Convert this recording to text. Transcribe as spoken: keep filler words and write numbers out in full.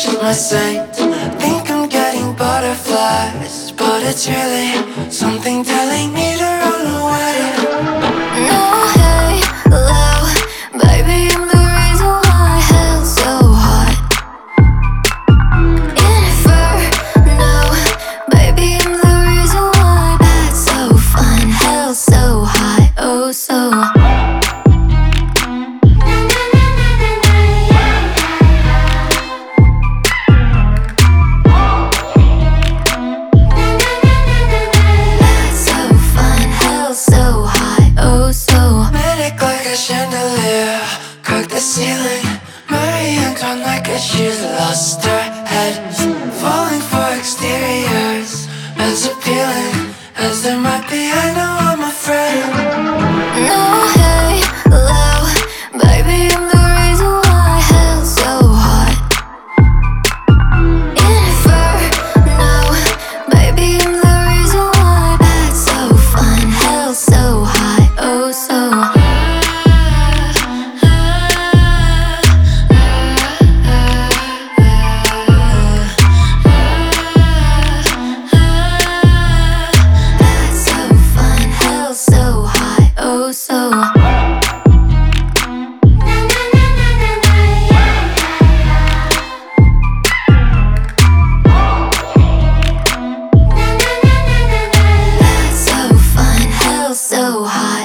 she's my saint. Think I'm getting butterflies, but it's really something telling me to run away. No halo, baby, I'm the reason why hell's so hot. Inferno, baby, I'm the reason why that's so fun. Hell's so hot, oh so hot. So high, oh so Manic like a chandelier, crack the ceiling. Marie Antoinette like she's lost her head. Falling for exteriors, as appealing as there might be, I know I'm afraid. no halo, baby, I'm the reason why hell's so hot. Inferno, baby, I'm the reason why that's so fun. Hell's so hot, oh so that's so fun. Hell's so hot, oh so that's so fun. Hell's so hot.